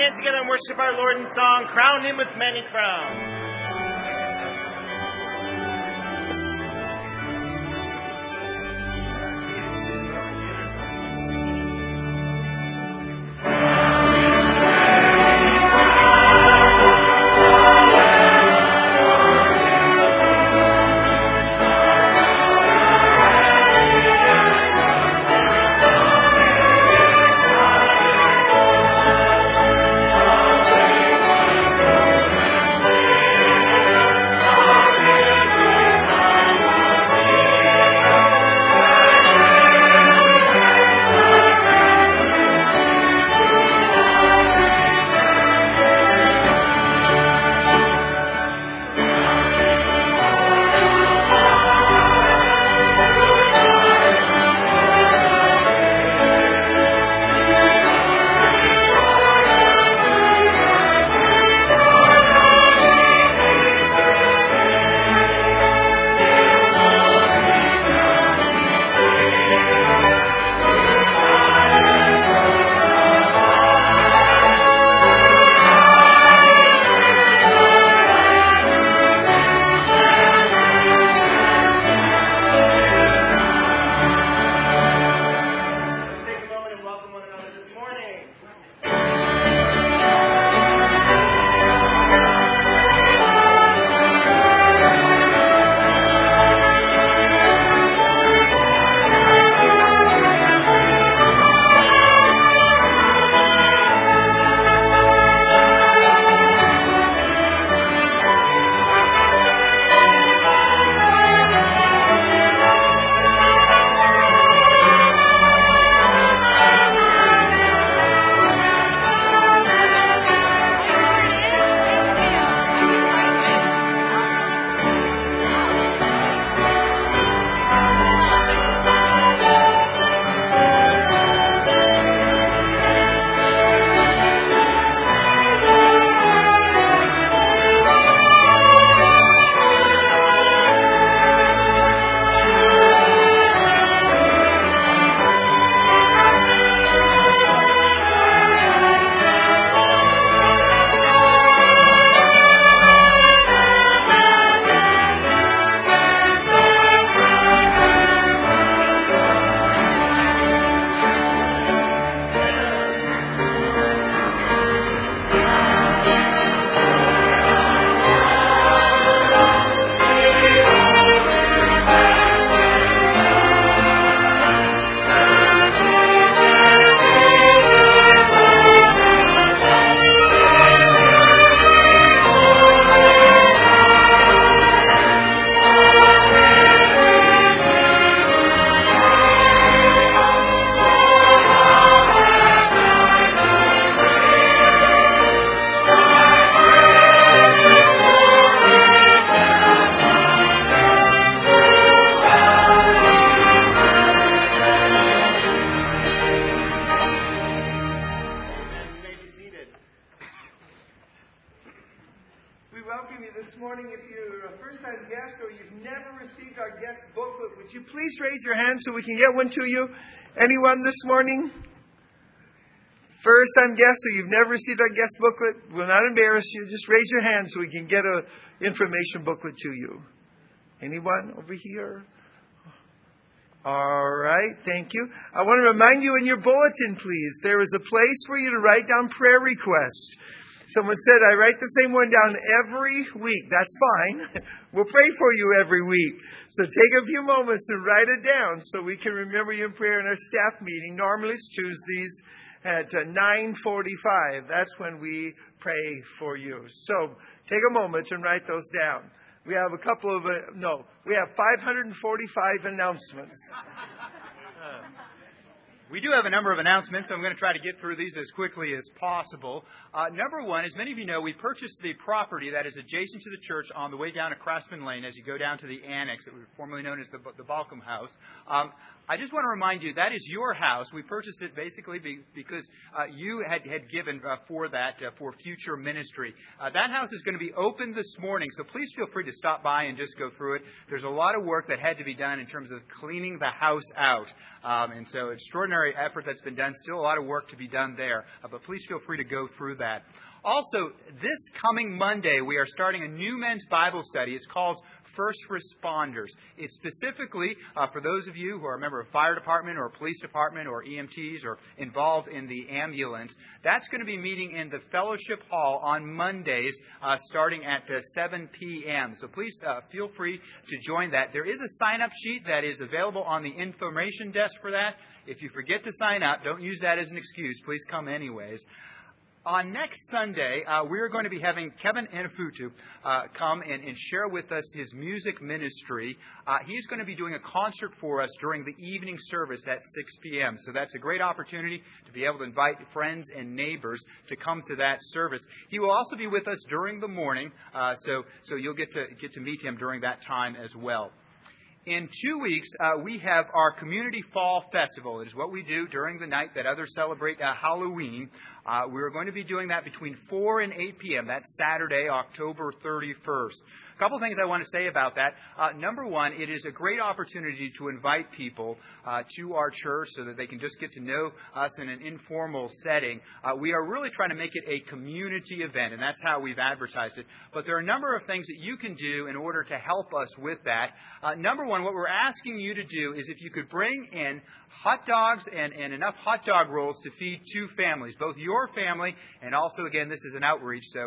stand together and worship our Lord in song, Crown Him with Many Crowns. Would you please raise your hand so we can get one to you? Anyone this morning? First-time guest, so you've never received our guest booklet? We'll not embarrass you. Just raise your hand so we can get an information booklet to you. Anyone over here? All right, thank you. I want to remind you in your bulletin, please, there is a place for you to write down prayer requests. Someone said, I write the same one down every week. That's fine. We'll pray for you every week. So take a few moments and write it down so we can remember you in prayer in our staff meeting. Normally it's Tuesdays at 9:45. That's when we pray for you. So take a moment and write those down. We have 545 announcements. We do have a number of announcements, so I'm going to try to get through these as quickly as possible. Number one, as many of you know, we purchased the property that is adjacent to the church on the way down to Craftsman Lane as you go down to the annex that was formerly known as the Balcom House. I just want to remind you, that is your house. We purchased it basically because you had given for that, for future ministry. That house is going to be open this morning, so please feel free to stop by and just go through it. There's a lot of work that had to be done in terms of cleaning the house out. And so extraordinary missionary effort that's been done. Still a lot of work to be done there. But please feel free to go through that. Also, this coming Monday, we are starting a new men's Bible study. It's called First Responders. It's specifically for those of you who are a member of a fire department or a police department or EMTs or involved in the ambulance. That's going to be meeting in the fellowship hall on Mondays starting at 7 p.m. So please feel free to join that. There is a sign-up sheet that is available on the information desk for that. If you forget to sign up, don't use that as an excuse. Please come anyways. On next Sunday, we're going to be having Kevin Anafutu come and share with us his music ministry. He's going to be doing a concert for us during the evening service at 6 p.m. So that's a great opportunity to be able to invite friends and neighbors to come to that service. He will also be with us during the morning, so you'll get to meet him during that time as well. In 2 weeks, we have our Community Fall Festival. It is what we do during the night that others celebrate Halloween. We're going to be doing that between 4 and 8 p.m. That's Saturday, October 31st. A couple things I want to say about that. Number one, it is a great opportunity to invite people to our church so that they can just get to know us in an informal setting. We are really trying to make it a community event, and that's how we've advertised it. But there are a number of things that you can do in order to help us with that. Number one, what we're asking you to do is if you could bring in hot dogs and enough hot dog rolls to feed 2 families, both your family and also, again, this is an outreach, so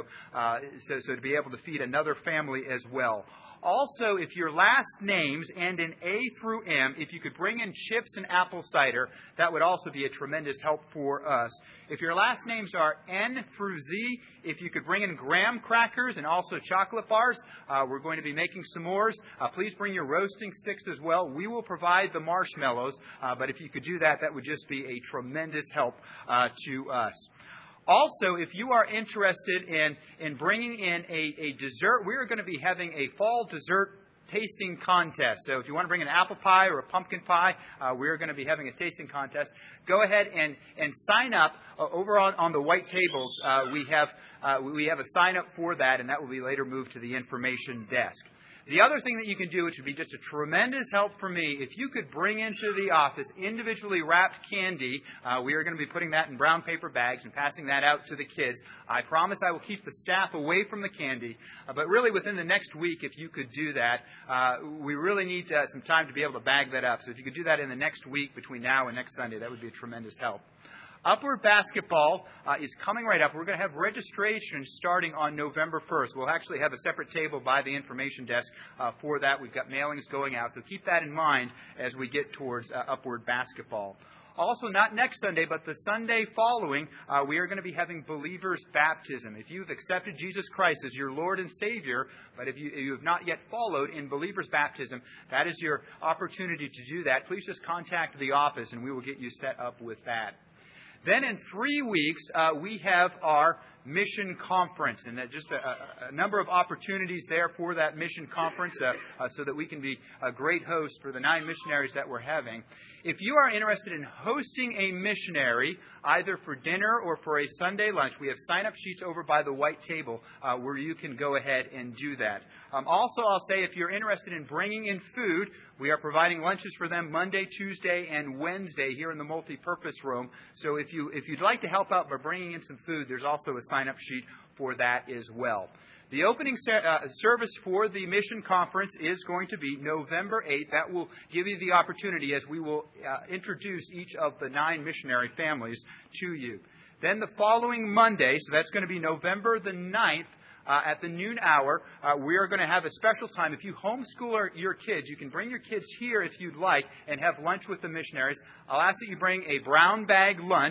to be able to feed another family as well. Also, if your last names end in A through M, if you could bring in chips and apple cider, that would also be a tremendous help for us. If your last names are N through Z, if you could bring in graham crackers and also chocolate bars, we're going to be making s'mores. Please bring your roasting sticks as well. We will provide the marshmallows, but if you could do that, that would just be a tremendous help to us. Also, if you are interested in bringing in a dessert, we are going to be having a fall dessert tasting contest. So if you want to bring an apple pie or a pumpkin pie, we're going to be having a tasting contest. Go ahead and sign up over on the white tables. We have a sign up for that, and that will be later moved to the information desk. The other thing that you can do, which would be just a tremendous help for me, if you could bring into the office individually wrapped candy. We are going to be putting that in brown paper bags and passing that out to the kids. I promise I will keep the staff away from the candy. But really within the next week, if you could do that, we really need some time to be able to bag that up. So if you could do that in the next week between now and next Sunday, that would be a tremendous help. Upward Basketball is coming right up. We're going to have registration starting on November 1st. We'll actually have a separate table by the information desk for that. We've got mailings going out, so keep that in mind as we get towards Upward Basketball. Also, not next Sunday, but the Sunday following, we are going to be having Believer's Baptism. If you've accepted Jesus Christ as your Lord and Savior, but if you have not yet followed in Believer's Baptism, that is your opportunity to do that. Please just contact the office, and we will get you set up with that. Then in 3 weeks, we have our mission conference, and just a number of opportunities there for that mission conference so that we can be a great host for the 9 missionaries that we're having. If you are interested in hosting a missionary, either for dinner or for a Sunday lunch, we have sign-up sheets over by the white table where you can go ahead and do that. Also, I'll say if you're interested in bringing in food, we are providing lunches for them Monday, Tuesday, and Wednesday here in the multi-purpose room. So if you'd like to help out by bringing in some food, there's also a sign-up sheet for that as well. The opening service for the mission conference is going to be November 8th. That will give you the opportunity as we will introduce each of the 9 missionary families to you. Then the following Monday, so that's going to be November the 9th, at the noon hour, we are going to have a special time. If you homeschool your kids, you can bring your kids here if you'd like and have lunch with the missionaries. I'll ask that you bring a brown bag lunch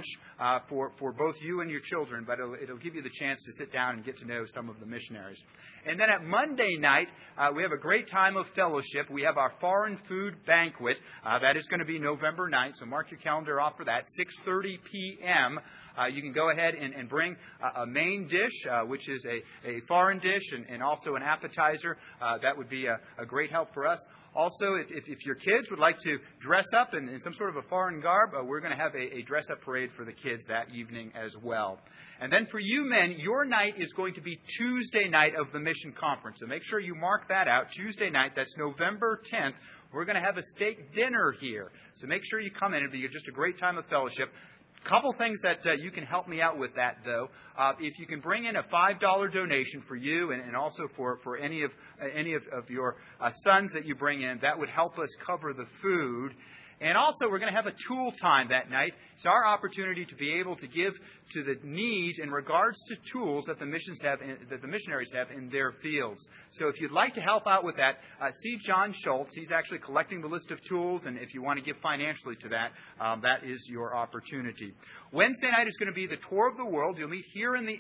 for both you and your children, but it'll give you the chance to sit down and get to know some of the missionaries. And then at Monday night, we have a great time of fellowship. We have our foreign food banquet. That is going to be November 9th, so mark your calendar off for that, 6:30 p.m. You can go ahead and bring a main dish, which is a foreign dish, and also an appetizer. That would be a great help for us. Also, if your kids would like to dress up in some sort of a foreign garb, we're going to have a dress-up parade for the kids that evening as well. And then for you men, your night is going to be Tuesday night of the mission conference. So make sure you mark that out. Tuesday night, that's November 10th. We're going to have a steak dinner here. So make sure you come in. It'll be just a great time of fellowship. Couple things that you can help me out with that, though. If you can bring in a $5 donation for you and also for any of your sons that you bring in, that would help us cover the food. And also, we're going to have a tool time that night. It's our opportunity to be able to give to the needs in regards to tools that the missionaries have in their fields. So if you'd like to help out with that, see John Schultz. He's actually collecting the list of tools, and if you want to give financially to that, that is your opportunity. Wednesday night is going to be the tour of the world. You'll meet here in the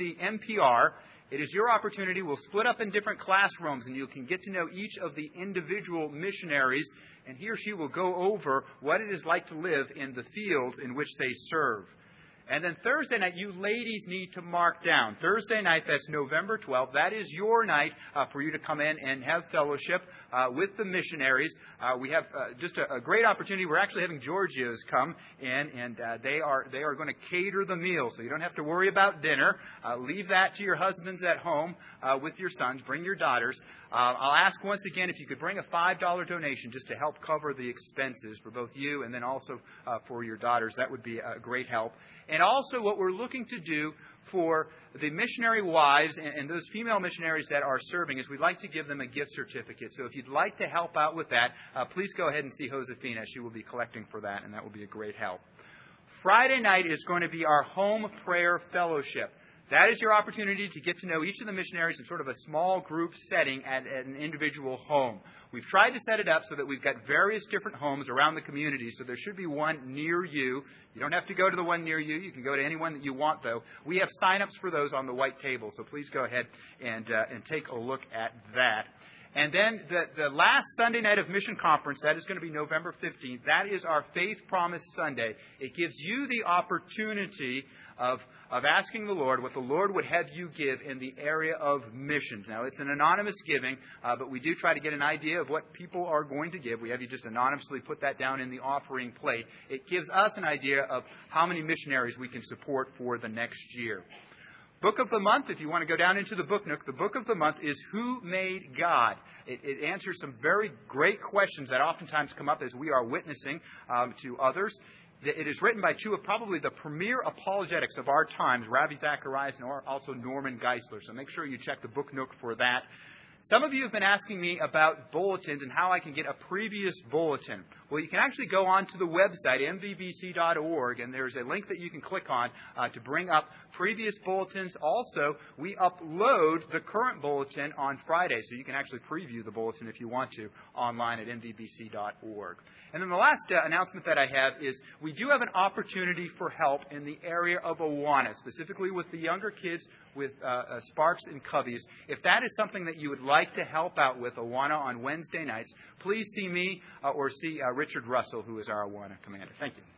MPR. It is your opportunity. We'll split up in different classrooms, and you can get to know each of the individual missionaries, and he or she will go over what it is like to live in the fields in which they serve. And then Thursday night, you ladies need to mark down. Thursday night, that's November 12th. That is your night for you to come in and have fellowship with the missionaries. We have just a great opportunity. We're actually having Georgios come in, and they are going to cater the meal, so you don't have to worry about dinner. Leave that to your husbands at home with your sons. Bring your daughters. I'll ask once again if you could bring a $5 donation just to help cover the expenses for both you and then also for your daughters. That would be a great help. And also what we're looking to do for the missionary wives and those female missionaries that are serving is we'd like to give them a gift certificate. So if you'd like to help out with that, please go ahead and see Josefina. She will be collecting for that, and that will be a great help. Friday night is going to be our home prayer fellowship. That is your opportunity to get to know each of the missionaries in sort of a small group setting at an individual home. We've tried to set it up so that we've got various different homes around the community, so there should be one near you. You don't have to go to the one near you. You can go to any one that you want, though. We have sign-ups for those on the white table, so please go ahead and take a look at that. And then the last Sunday night of Mission Conference, that is going to be November 15th. That is our Faith Promise Sunday. It gives you the opportunity of asking the Lord what the Lord would have you give in the area of missions. Now, it's an anonymous giving, but we do try to get an idea of what people are going to give. We have you just anonymously put that down in the offering plate. It gives us an idea of how many missionaries we can support for the next year. Book of the month, if you want to go down into the book nook, the book of the month is Who Made God? It answers some very great questions that oftentimes come up as we are witnessing to others. It is written by two of probably the premier apologetics of our times, Ravi Zacharias and also Norman Geisler. So make sure you check the book nook for that. Some of you have been asking me about bulletins and how I can get a previous bulletin. Well, you can actually go onto the website, mvbc.org, and there's a link that you can click on to bring up previous bulletins. Also, we upload the current bulletin on Friday, so you can actually preview the bulletin if you want to online at mvbc.org. And then the last announcement that I have is we do have an opportunity for help in the area of Awana, specifically with the younger kids with Sparks and Cubbies. If that is something that you would like to help out with Awana on Wednesday nights, please see me or see Richard Russell, who is our Awana commander. Thank you.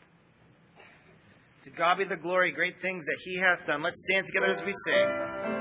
To God be the glory, great things that He hath done. Let's stand together as we sing.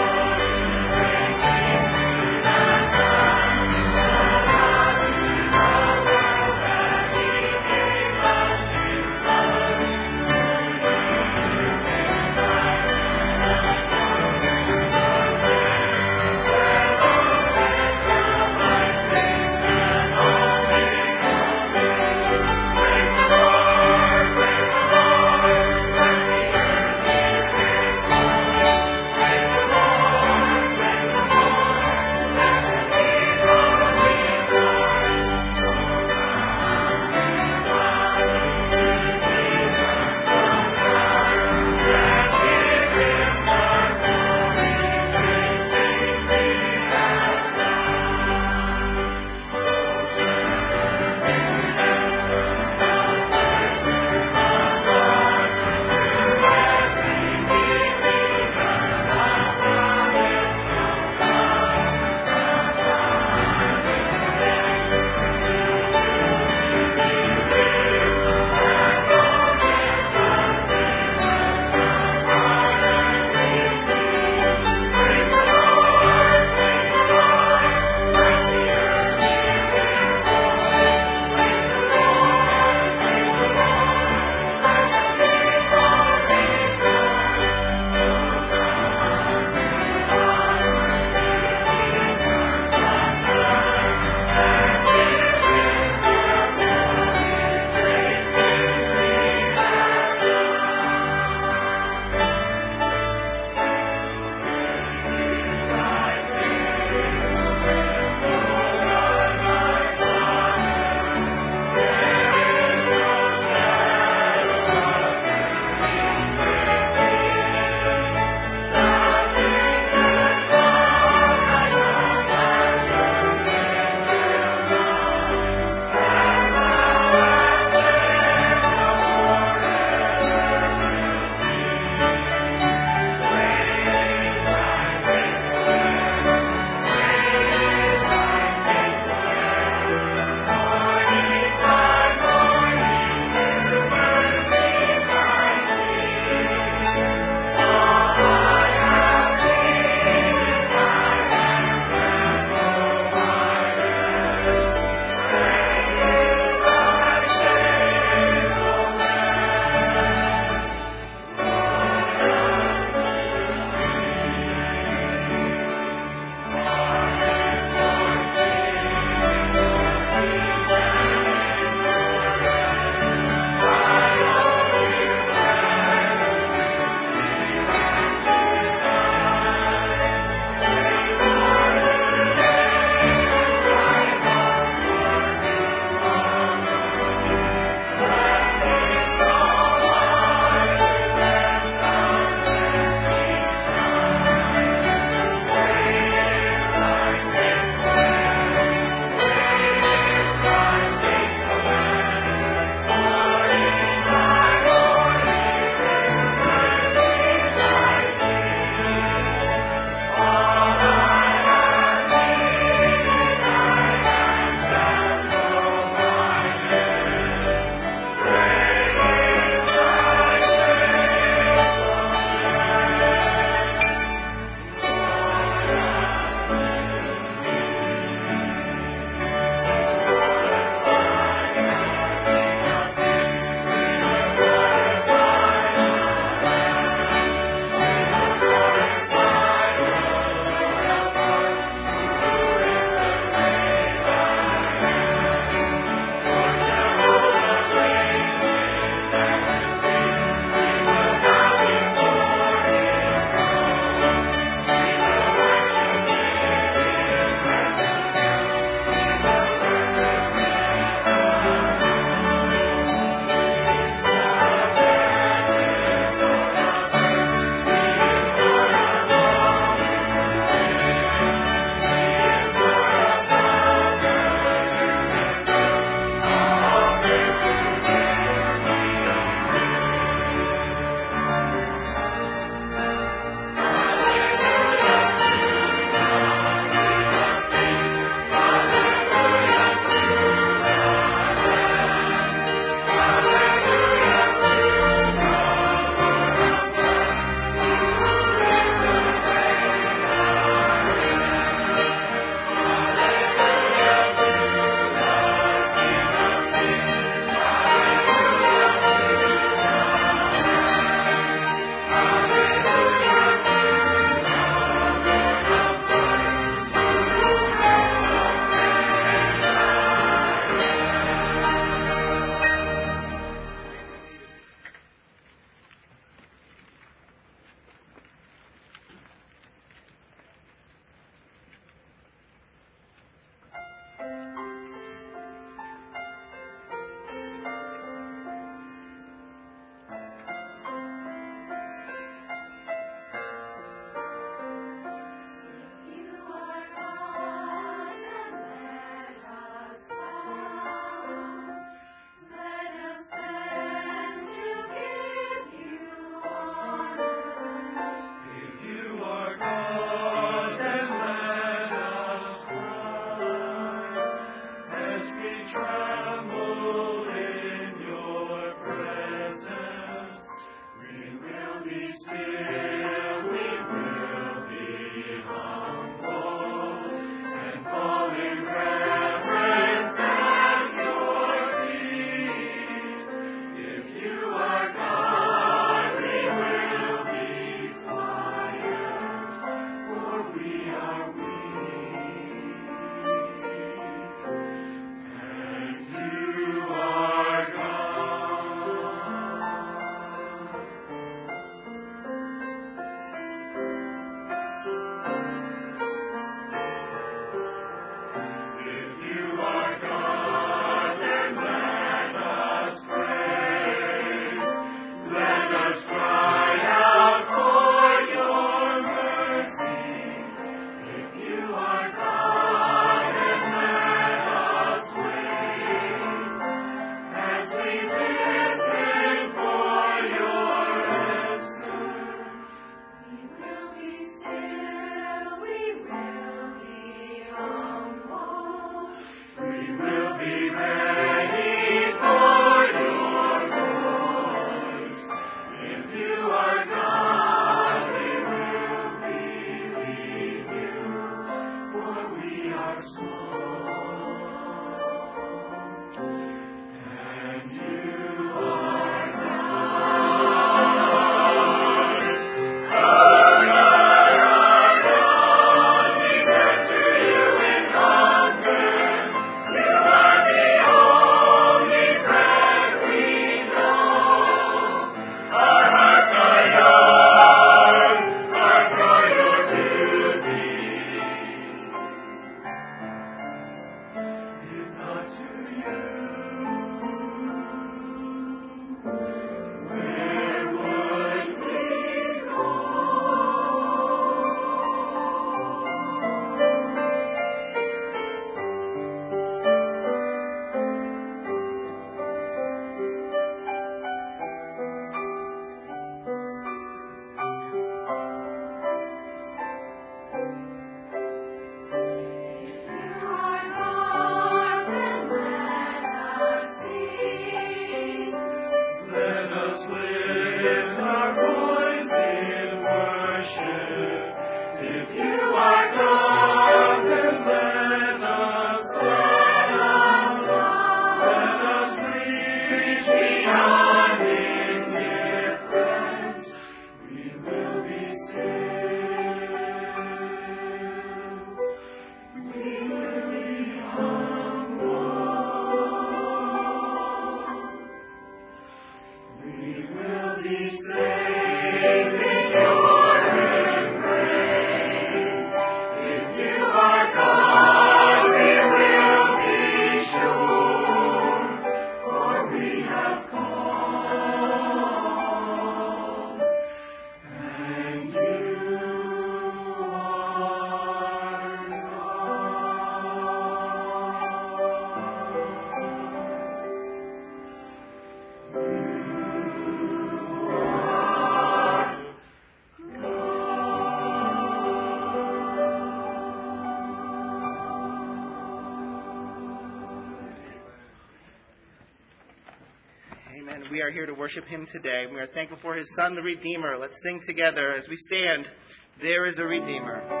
and we are here to worship Him today. We are thankful for His Son, the Redeemer. Let's sing together as we stand, "There is a Redeemer."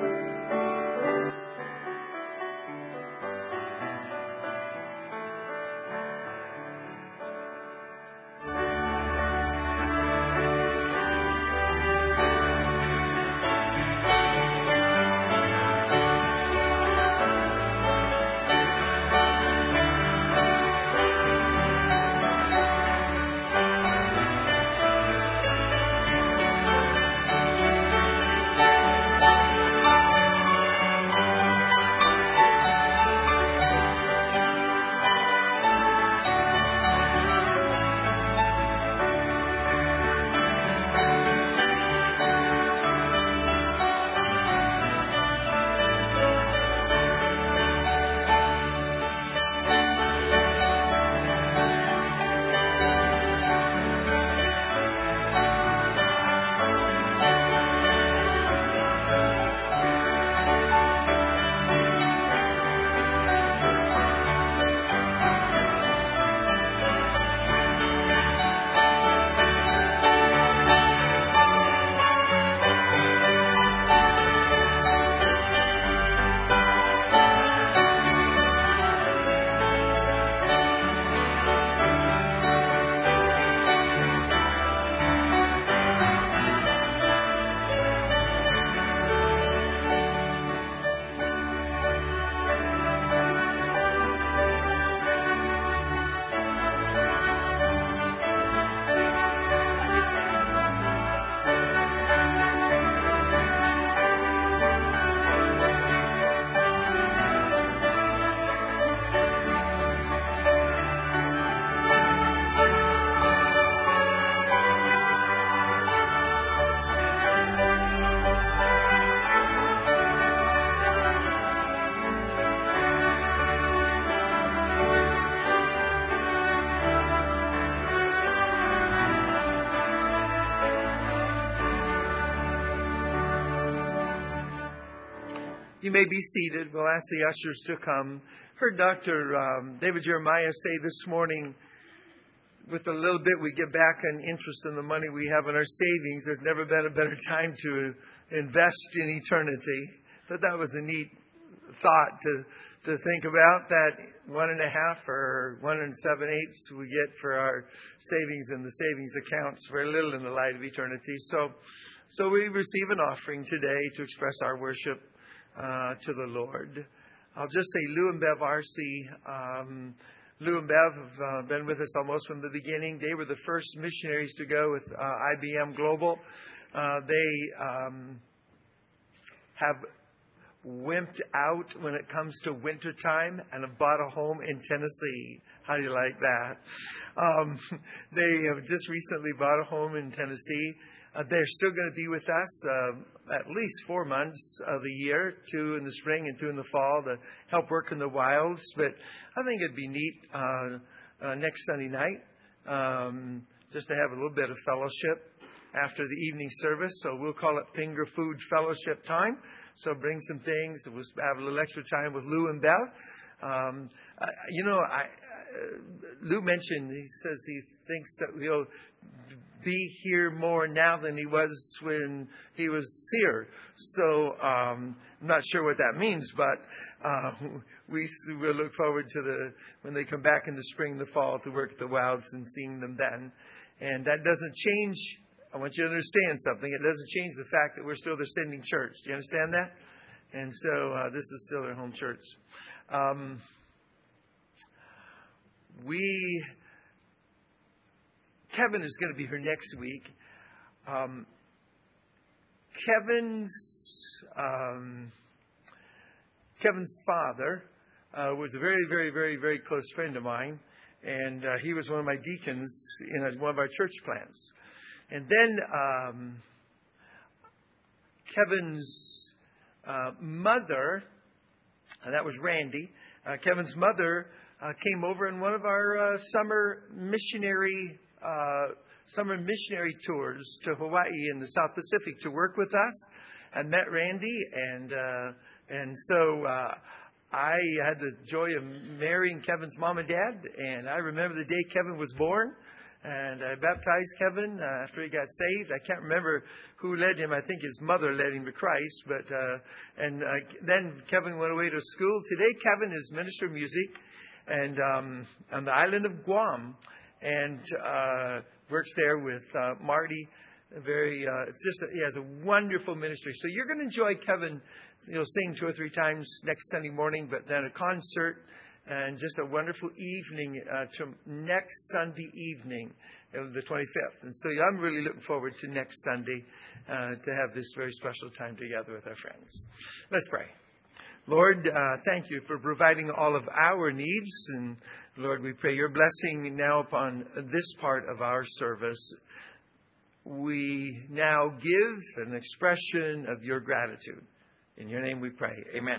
You may be seated. We'll ask the ushers to come. Heard Dr. David Jeremiah say this morning, with a little bit we get back on interest in the money we have in our savings. There's never been a better time to invest in eternity. That was a neat thought to think about, that 1.5 or 1 7/8 we get for our savings in the savings accounts, very little in the light of eternity. So we receive an offering today to express our worship to the Lord. I'll just say Lou and Bev R.C. Lou and Bev have been with us almost from the beginning. They were the first missionaries to go with IBM Global. They have wimped out when it comes to wintertime and have bought a home in Tennessee. How do you like that? They have just recently bought a home in Tennessee. They're still going to be with us at least 4 months of the year, 2 in the spring and 2 in the fall, to help work in the wilds. But I think it'd be neat next Sunday night just to have a little bit of fellowship after the evening service. So we'll call it Finger Food Fellowship time. So bring some things. We'll have a little extra time with Lou and Bev. Lou mentioned, he says he thinks that he'll be here more now than he was when he was here. So I'm not sure what that means, but we'll look forward to when they come back in the spring and the fall to work at the wilds and seeing them then. And that doesn't change. I want you to understand something. It doesn't change the fact that we're still their sending church. Do you understand that? And so this is still their home church. Kevin is going to be here next week. Kevin's father was a very, very, very, very close friend of mine, and he was one of my deacons in one of our church plants. And then Kevin's mother, and that was Randy, Kevin's mother came over in one of our summer missionary tours to Hawaii and the South Pacific to work with us, and met Randy, and so I had the joy of marrying Kevin's mom and dad, and I remember the day Kevin was born, and I baptized Kevin after he got saved. I can't remember who led him. I think his mother led him to Christ, but then Kevin went away to school. Today, Kevin is minister of music and on the island of Guam, and works there with Marty. He has a wonderful ministry. So you're going to enjoy Kevin. He'll sing 2 or 3 times next Sunday morning, but then a concert and just a wonderful evening to next Sunday evening, the 25th. And so I'm really looking forward to next Sunday to have this very special time together with our friends. Let's pray. Lord, thank you for providing all of our needs. And Lord, we pray your blessing now upon this part of our service. We now give an expression of your gratitude. In your name we pray. Amen.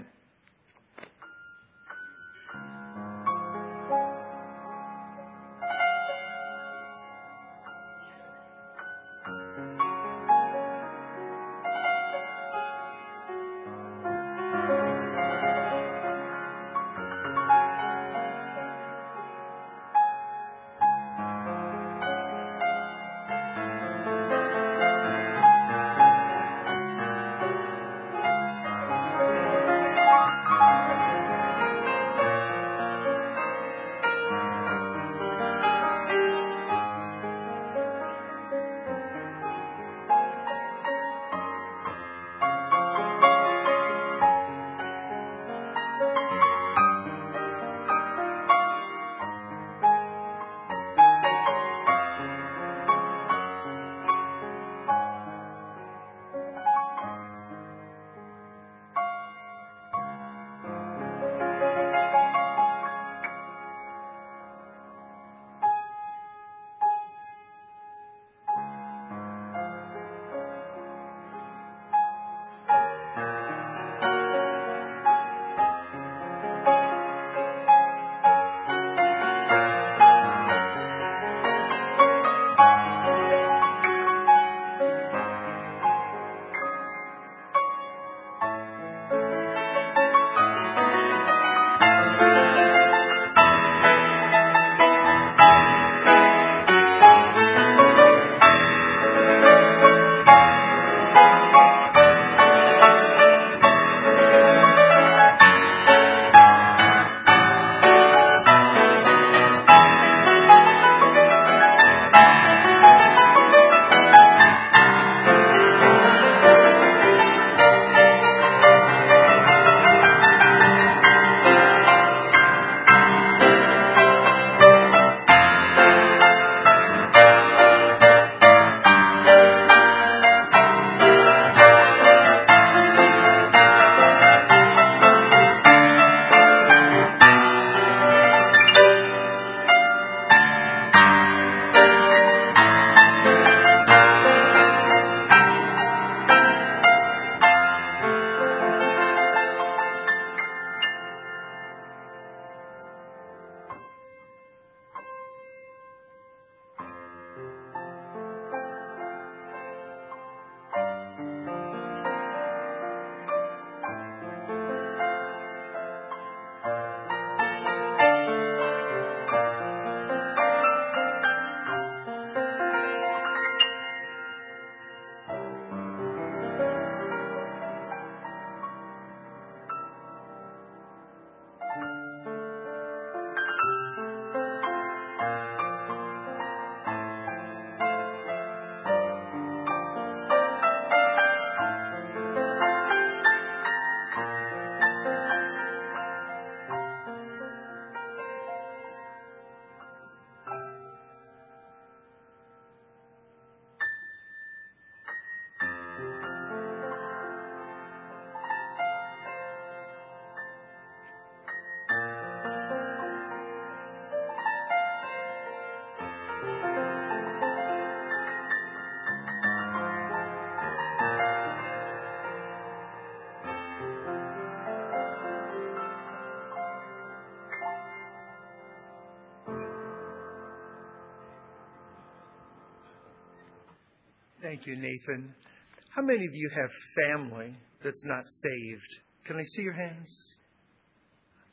Thank you, Nathan. How many of you have family that's not saved? Can I see your hands?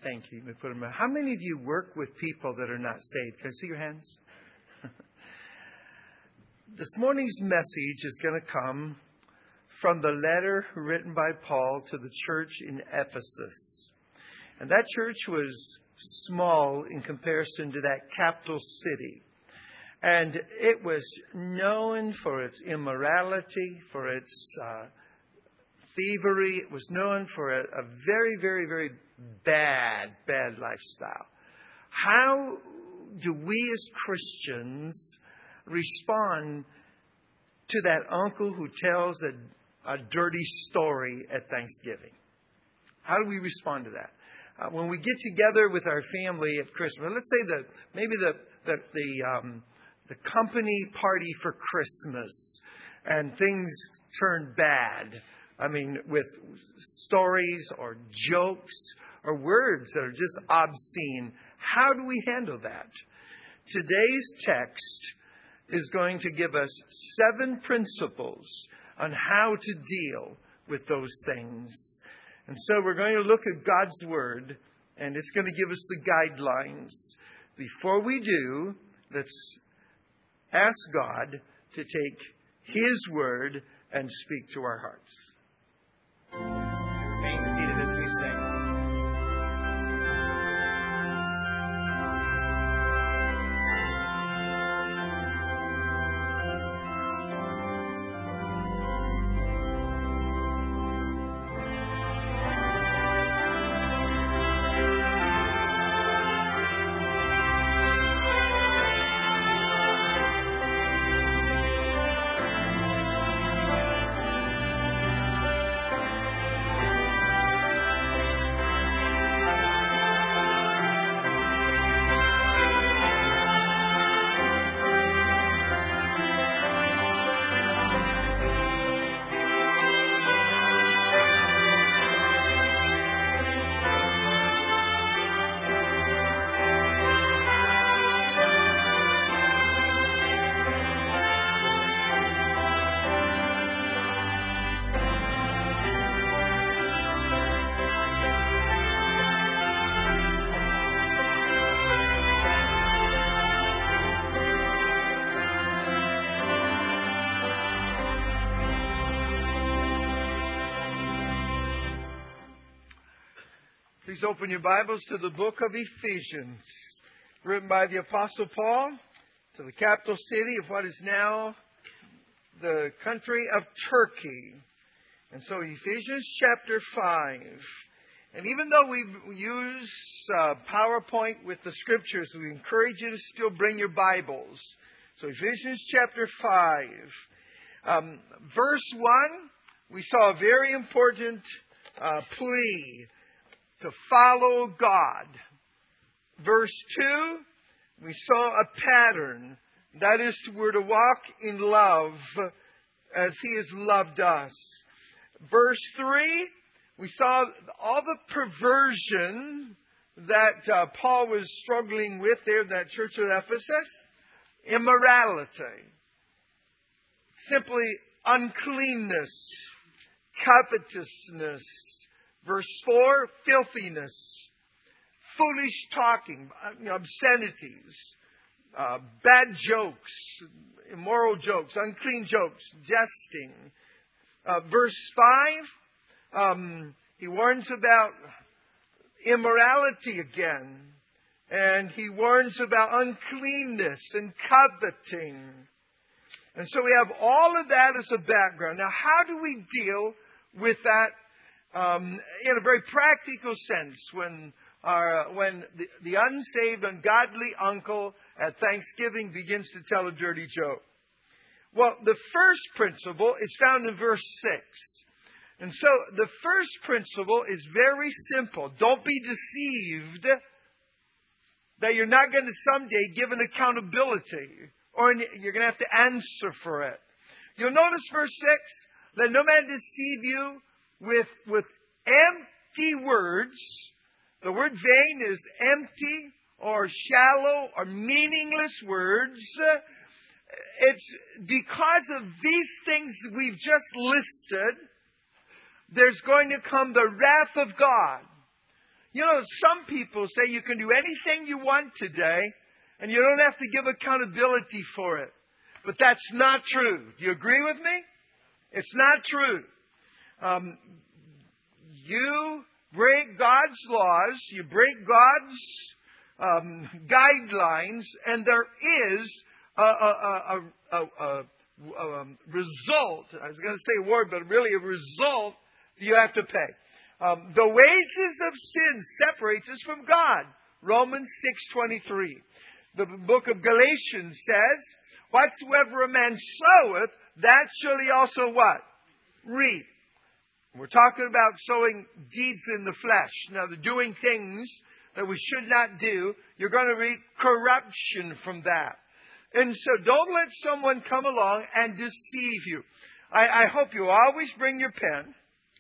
Thank you. Let me put them. How many of you work with people that are not saved? Can I see your hands? This morning's message is going to come from the letter written by Paul to the church in Ephesus. And that church was small in comparison to that capital city. And it was known for its immorality, for its thievery. It was known for a very, very, very bad lifestyle. How do we as Christians respond to that uncle who tells a dirty story at Thanksgiving? How do we respond to that? When we get together with our family at Christmas, let's say maybe the company party for Christmas, and things turn bad. I mean, with stories or jokes or words that are just obscene. How do we handle that? Today's text is going to give us 7 principles on how to deal with those things. And so we're going to look at God's Word, and it's going to give us the guidelines. Before we do, let's ask God to take His Word and speak to our hearts. Remain seated as we sing. Please open your Bibles to the book of Ephesians, written by the Apostle Paul to the capital city of what is now the country of Turkey. And so Ephesians chapter 5. And even though we use PowerPoint with the scriptures, we encourage you to still bring your Bibles. So Ephesians chapter 5. Verse 1, we saw a very important plea to follow God. Verse 2, we saw a pattern. That is, we're to walk in love as He has loved us. Verse 3, we saw all the perversion that Paul was struggling with there in that church of Ephesus. Immorality. Simply uncleanness. Covetousness. Verse 4, filthiness, foolish talking, obscenities, bad jokes, immoral jokes, unclean jokes, jesting. Verse 5, he warns about immorality again. And he warns about uncleanness and coveting. And so we have all of that as a background. Now, how do we deal with that in a very practical sense when the unsaved, ungodly uncle at Thanksgiving begins to tell a dirty joke? Well, the first principle is found in verse 6. And so the first principle is very simple. Don't be deceived that you're not going to someday give an accountability or you're going to have to answer for it. You'll notice verse 6, let no man deceive you with empty words. The word vain is empty or shallow or meaningless words. It's because of these things we've just listed, there's going to come the wrath of God. You know, some people say you can do anything you want today, and you don't have to give accountability for it. But that's not true. Do you agree with me? It's not true. You break God's laws, you break God's guidelines, and there is a result. I was going to say a word, but really a result you have to pay. The wages of sin separates us from God. Romans 6:23. The book of Galatians says, whatsoever a man soweth, that shall he also what? Reap. We're talking about sowing deeds in the flesh. Now, the doing things that we should not do, you're going to reap corruption from that. And so don't let someone come along and deceive you. I hope you always bring your pen.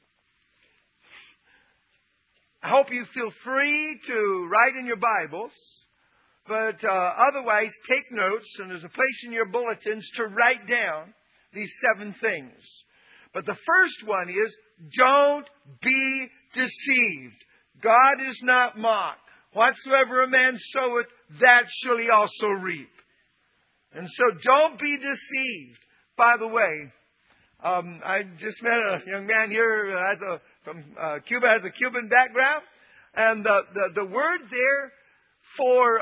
I hope you feel free to write in your Bibles. But otherwise, take notes, and there's a place in your bulletins to write down these 7 things. But the first one is, don't be deceived. God is not mocked. Whatsoever a man soweth, that shall he also reap. And so don't be deceived. By the way, I just met a young man here from Cuba, has a Cuban background. And the word there for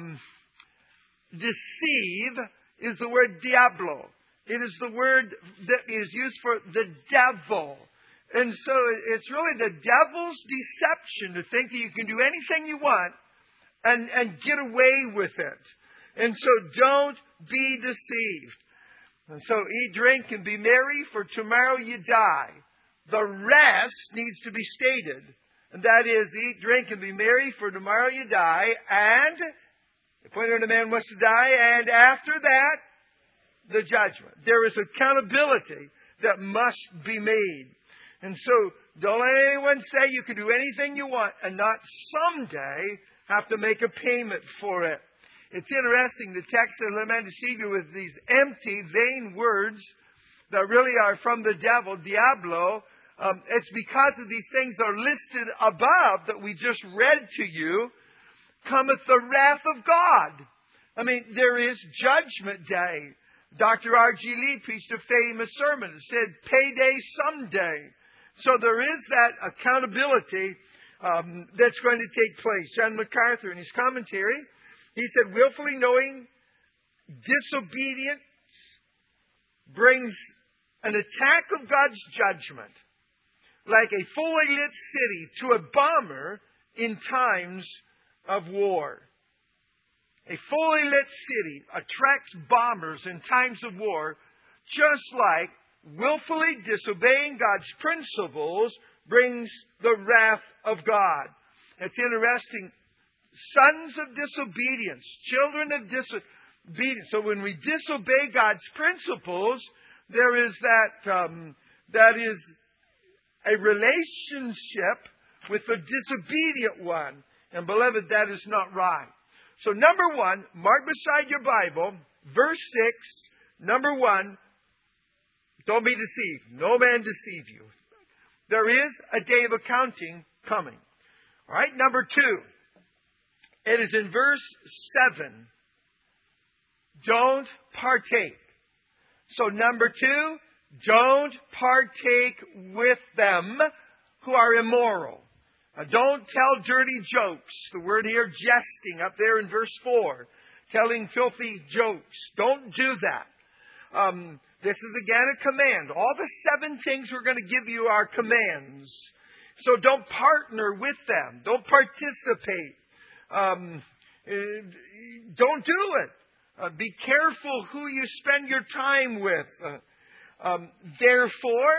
deceive is the word diablo. It is the word that is used for the devil. And so it's really the devil's deception to think that you can do anything you want and get away with it. And so don't be deceived. And so eat, drink, and be merry, for tomorrow you die. The rest needs to be stated. And that is, eat, drink, and be merry, for tomorrow you die. And, the point of the man wants to die, and after that, the judgment. There is accountability that must be made. And so, don't let anyone say you can do anything you want and not someday have to make a payment for it. It's interesting, the text says, let man deceive you with these empty, vain words that really are from the devil, diablo. It's because of these things that are listed above that we just read to you, cometh the wrath of God. I mean, there is judgment day. Dr. R.G. Lee preached a famous sermon. It said, payday someday. So there is that accountability that's going to take place. John MacArthur, in his commentary, he said, willfully knowing disobedience brings an attack of God's judgment like a fully lit city to a bomber in times of war. A fully lit city attracts bombers in times of war, just like willfully disobeying God's principles brings the wrath of God. It's interesting. Sons of disobedience, children of disobedience. So when we disobey God's principles, there is that is a relationship with the disobedient one. And beloved, that is not right. So number 1, mark beside your Bible, verse 6, number 1, don't be deceived. No man deceive you. There is a day of accounting coming. All right, number 2, it is in verse 7. Don't partake. So number 2, don't partake with them who are immoral. Don't tell dirty jokes. The word here, jesting, up there in verse 4. Telling filthy jokes. Don't do that. This is again a command. All the 7 things we're going to give you are commands. So don't partner with them. Don't participate. Don't do it. Be careful who you spend your time with. Therefore,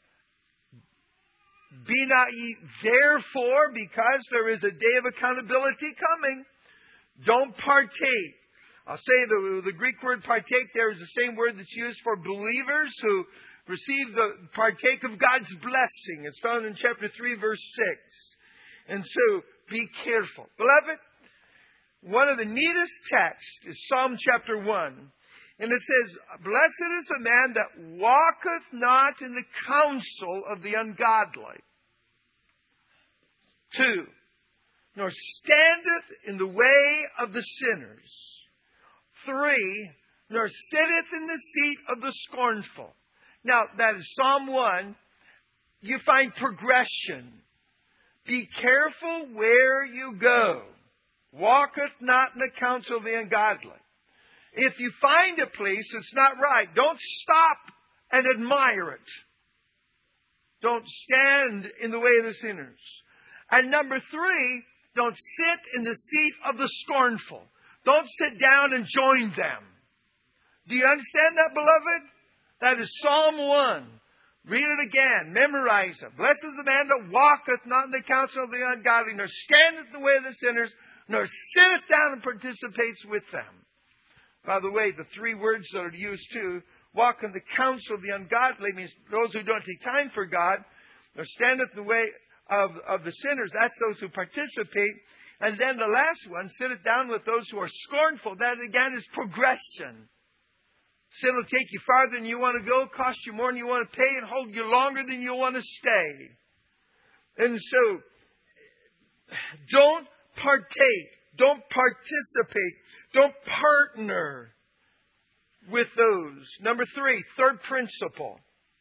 be not ye therefore, because there is a day of accountability coming. Don't partake. I'll say the Greek word partake there is the same word that's used for believers who receive partake of God's blessing. It's found in chapter 3, verse 6. And so, be careful. Beloved, one of the neatest texts is Psalm chapter 1. And it says, blessed is the man that walketh not in the counsel of the ungodly. 2, nor standeth in the way of the sinners. 3, nor sitteth in the seat of the scornful. Now, that is Psalm 1. You find progression. Be careful where you go. Walketh not in the counsel of the ungodly. If you find a place that's not right, don't stop and admire it. Don't stand in the way of the sinners. And number 3, don't sit in the seat of the scornful. Don't sit down and join them. Do you understand that, beloved? That is Psalm 1. Read it again. Memorize it. Blessed is the man that walketh not in the counsel of the ungodly, nor standeth in the way of the sinners, nor sitteth down and participates with them. By the way, the 3 words that are used too, walk in the counsel of the ungodly, means those who don't take time for God, nor standeth in the way of the sinners. That's those who participate. And then the last one, sitteth down with those who are scornful. That again is progression. Sin will take you farther than you want to go, cost you more than you want to pay, and hold you longer than you want to stay. And so, don't partake, don't participate, don't partner with those. Number 3, third principle.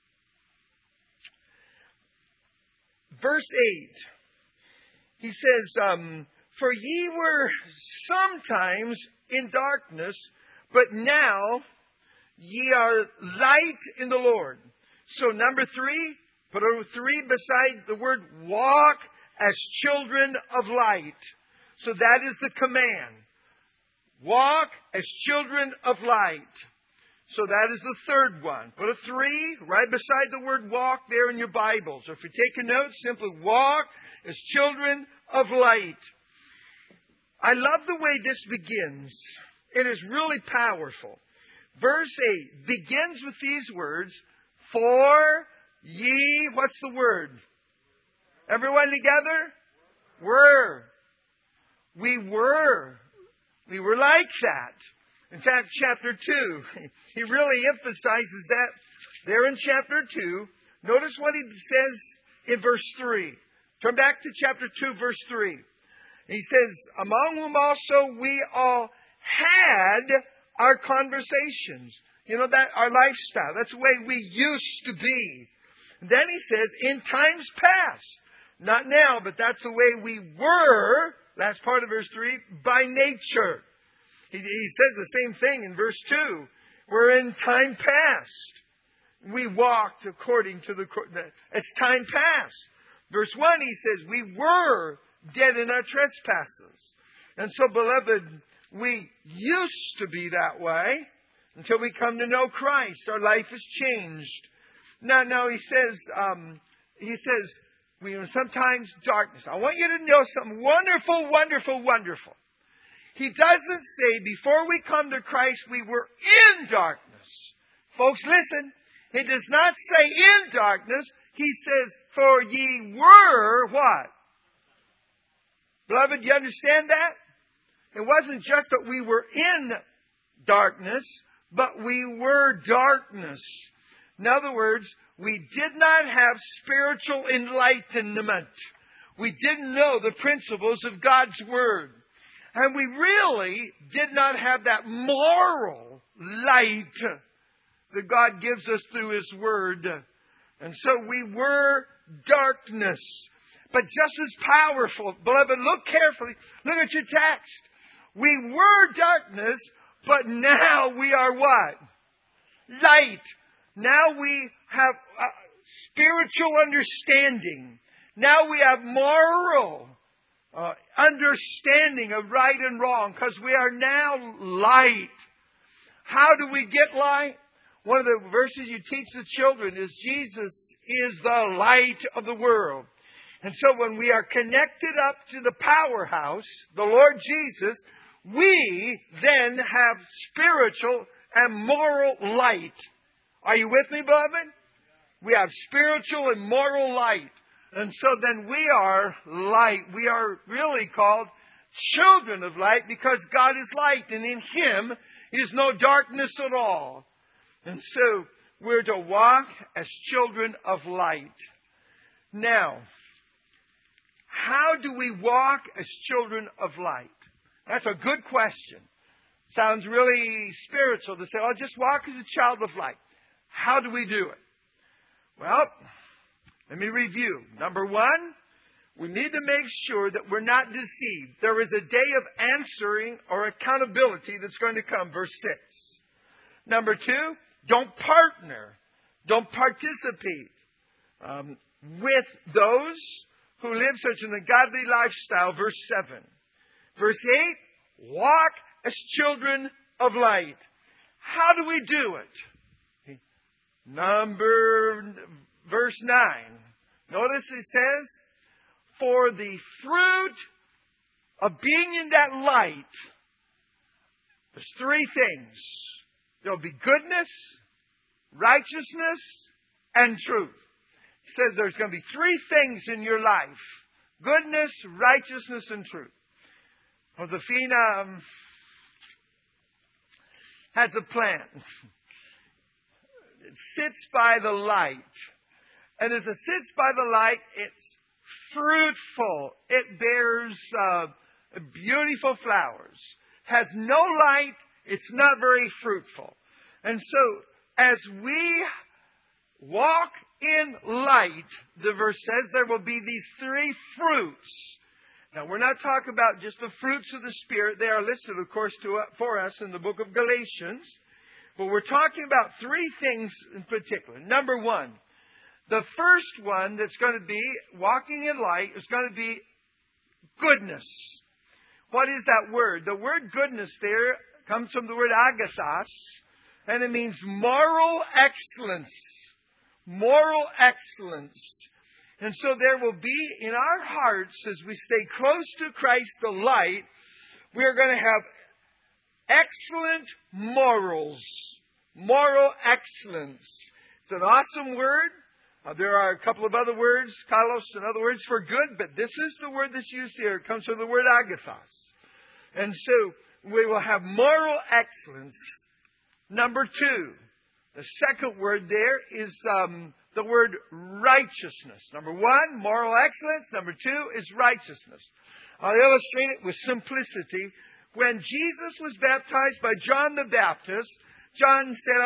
Verse 8, he says, for ye were sometimes in darkness, but now ye are light in the Lord. So number 3, put a 3 beside the word walk as children of light. So that is the command. Walk as children of light. So that is the third one. Put a 3 right beside the word walk there in your Bibles. Or if you're taking notes, simply walk as children of light. I love the way this begins. It is really powerful. Verse 8 begins with these words, for ye, what's the word? Everyone together? Were. We were. We were like that. In fact, chapter 2, he really emphasizes that there in chapter 2. Notice what he says in verse 3. Turn back to chapter 2, verse 3. He says, among whom also we all had our conversations. You know, that our lifestyle. That's the way we used to be. And then he says, in times past. Not now, but that's the way we were. Last part of verse 3. By nature. He says the same thing in verse 2. We're in time past. We walked according to it's time past. Verse 1, he says, we were dead in our trespasses. And so, beloved, we used to be that way until we come to know Christ. Our life has changed. Now he says, we are sometimes darkness. I want you to know something wonderful, wonderful, wonderful. He doesn't say before we come to Christ we were in darkness. Folks, listen. He does not say in darkness. He says, for ye were what? Beloved, you understand that? It wasn't just that we were in darkness, but we were darkness. In other words, we did not have spiritual enlightenment. We didn't know the principles of God's Word. And we really did not have that moral light that God gives us through His Word. And so we were darkness. But just as powerful, beloved, look carefully. Look at your text. We were darkness, but now we are what? Light. Now we have spiritual understanding. Now we have moral understanding of right and wrong, because we are now light. How do we get light? One of the verses you teach the children is Jesus is the light of the world. And so when we are connected up to the powerhouse, the Lord Jesus, we then have spiritual and moral light. Are you with me, beloved? We have spiritual and moral light. And so then we are light. We are really called children of light because God is light, and in Him is no darkness at all. And so we're to walk as children of light. Now, How do we walk as children of light? That's a good question. Sounds really spiritual to say, oh, just walk as a child of light. How do we do it? Well, let me review. Number one, we need to make sure that we're not deceived. There is a day of answering or accountability that's going to come, verse 6. Number two, don't partner, don't participate with those who live such an ungodly lifestyle, verse 7. Verse 8, walk as children of light. How do we do it? Verse 9. Notice it says, for the fruit of being in that light, there's three things. There'll be goodness, righteousness, and truth. It says there's going to be three things in your life. Goodness, righteousness, and truth. Josefina has a plant. It sits by the light. And as it sits by the light, it's fruitful. It bears beautiful flowers. Has no light, it's not very fruitful. And so, as we walk in light, the verse says, there will be these three fruits. Now, we're not talking about just the fruits of the Spirit. They are listed, of course, for us in the book of Galatians. But we're talking about three things in particular. Number one, the first one that's going to be walking in light is going to be goodness. What is that word? The word goodness there comes from the word agathos, and it means moral excellence. Moral excellence. And so there will be in our hearts, as we stay close to Christ the light, we are going to have excellent morals. Moral excellence. It's an awesome word. There are a couple of other words, kalos and other words for good, but this is the word that's used here. It comes from the word agathos. And so we will have moral excellence. Number two, the second word there is the word righteousness. Number one, moral excellence. Number two is righteousness. I'll illustrate it with simplicity. When Jesus was baptized by John the Baptist, Jesus said, I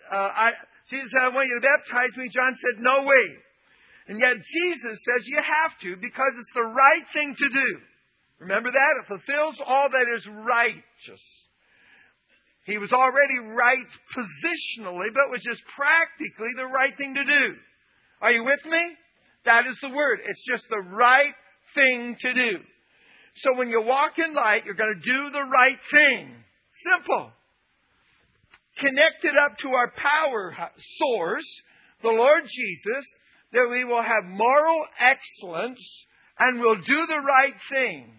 want you to baptize me. John said, no way. And yet Jesus says you have to because it's the right thing to do. Remember that? It fulfills all that is righteous. He was already right positionally, but it was just practically the right thing to do. Are you with me? That is the word. It's just the right thing to do. So when you walk in light, you're going to do the right thing. Simple. Connected up to our power source, the Lord Jesus, that we will have moral excellence and we'll do the right thing.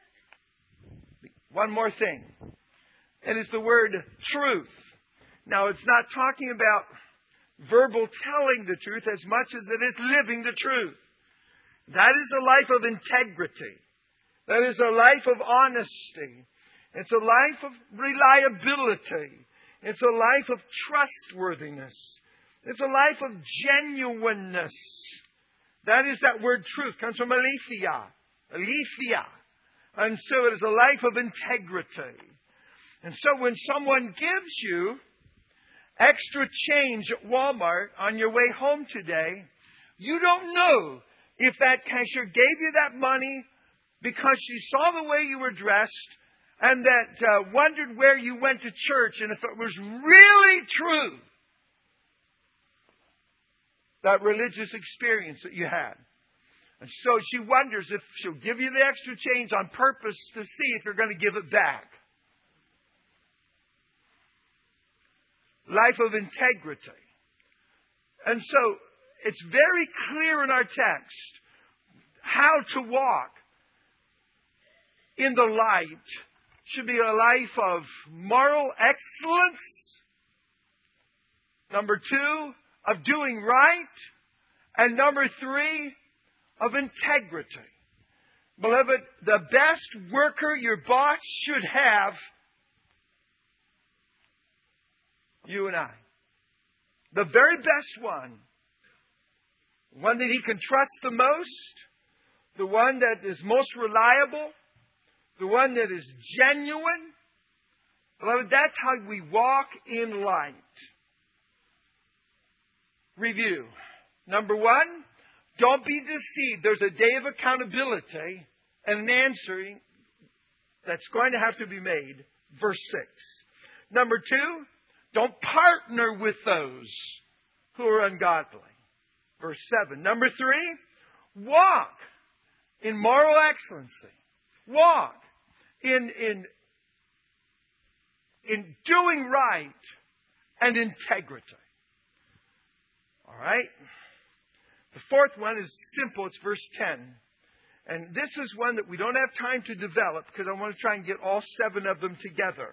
One more thing. It is the word truth. Now, it's not talking about verbal telling the truth as much as it is living the truth. That is a life of integrity. That is a life of honesty. It's a life of reliability. It's a life of trustworthiness. It's a life of genuineness. That is that word truth. It comes from aletheia. Aletheia. And so it is a life of integrity. And so when someone gives you extra change at Walmart on your way home today, you don't know if that cashier gave you that money because she saw the way you were dressed and that wondered where you went to church and if it was really true, that religious experience that you had. And so she wonders if she'll give you the extra change on purpose to see if you're going to give it back. Life of integrity. And so it's very clear in our text how to walk in the light. Should be a life of moral excellence. Number two, of doing right. And number three, of integrity. Beloved, the best worker your boss should have, you and I. The very best one. One that he can trust the most. the one that is most reliable, the one that is genuine. Beloved, that's how we walk in light. Review. Number one, don't be deceived. There's a day of accountability and an answering that's going to have to be made. Verse 6. Number two, don't partner with those who are ungodly. Verse 7. Number three, walk in moral excellency. Walk in doing right and integrity. All right? The fourth one is simple. It's verse 10. And this is one that we don't have time to develop because I want to try and get all 7 of them together.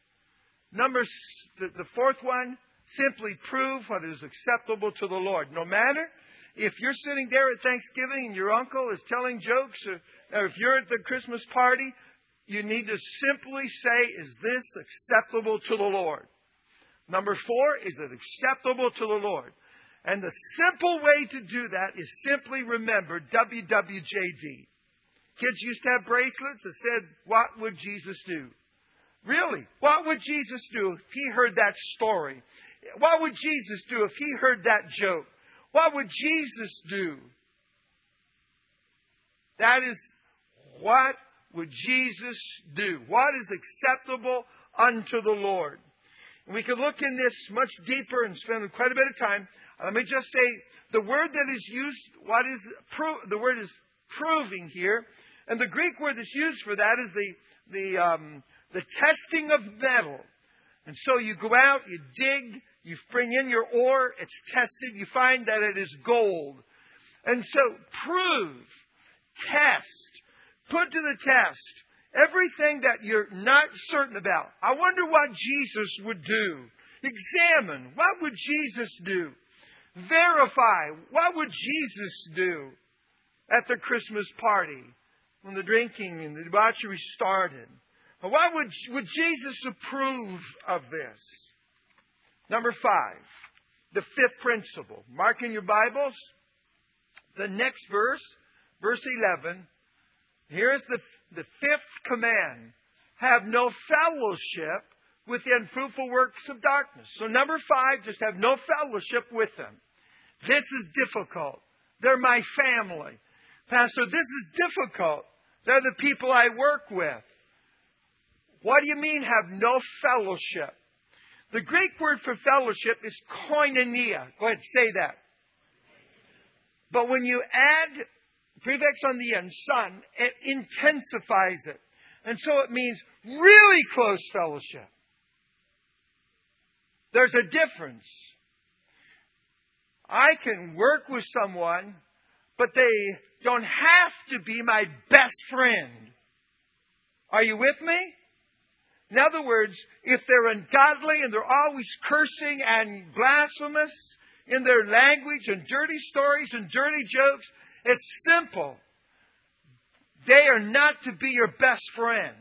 The fourth one, simply prove what is acceptable to the Lord. No matter if you're sitting there at Thanksgiving and your uncle is telling jokes, or if you're at the Christmas party, you need to simply say, is this acceptable to the Lord? Number 4, is it acceptable to the Lord? And the simple way to do that is simply remember WWJD. Kids used to have bracelets that said, what would Jesus do? Really, what would Jesus do if he heard that story? What would Jesus do if he heard that joke? What would Jesus do? That is, what would Jesus do? What is acceptable unto the Lord? And we could look in this much deeper and spend quite a bit of time. Let me just say, the word that is used, the word is proving here, and the Greek word that's used for that is the testing of metal. And so you go out, you dig, you bring in your ore, it's tested, you find that it is gold. And so prove, test, put to the test everything that you're not certain about. I wonder what Jesus would do. Examine, what would Jesus do? Verify, what would Jesus do at the Christmas party when the drinking and the debauchery started? What would Jesus approve of this? Number 5, the 5th principle. Mark in your Bibles, the next verse, verse 11. Here's the 5th command. Have no fellowship with the unfruitful works of darkness. So number 5, just have no fellowship with them. This is difficult. They're my family. Pastor, this is difficult. They're the people I work with. What do you mean have no fellowship? The Greek word for fellowship is koinonia. Go ahead, say that. But when you add prefix on the end, son, it intensifies it. And so it means really close fellowship. There's a difference. I can work with someone, but they don't have to be my best friend. Are you with me? In other words, if they're ungodly and they're always cursing and blasphemous in their language and dirty stories and dirty jokes, it's simple. They are not to be your best friend.